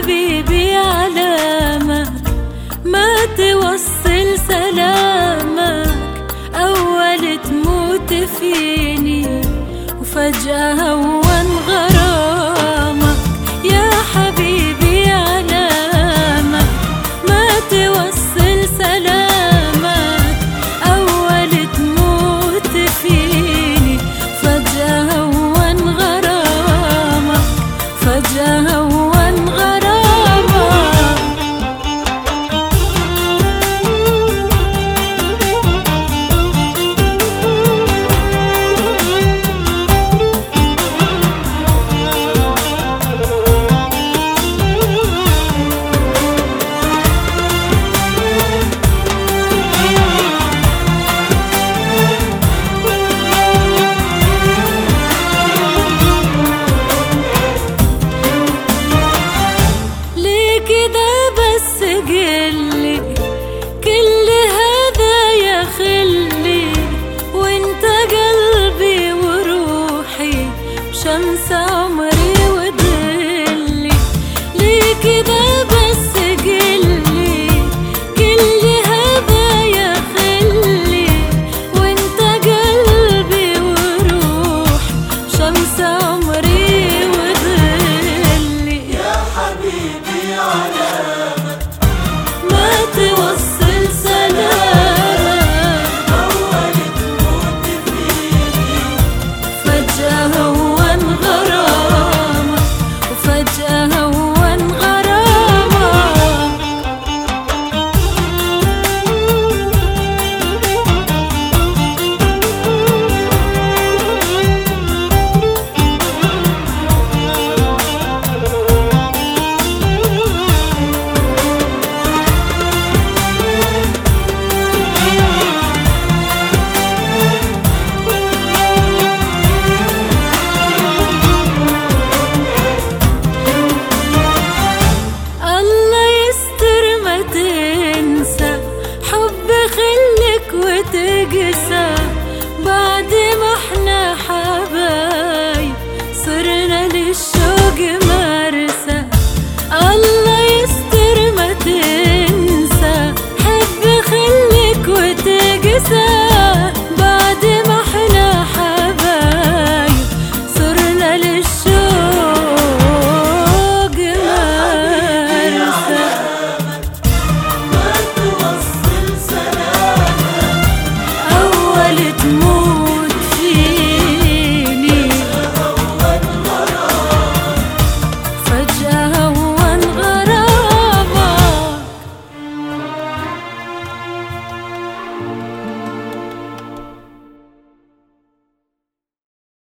حبيبي علامك ما توصل سلامك، أول تموت فيني وفجأة هون غرامك. يا حبيبي علامك ما توصل سلامك، أول تموت فيني فجأة هون غرامك، فجأة هون غرامك. كده بس قلي كل هذا يا خلي، وانت قلبي وروحي شمس عمري وظلي. ليه كده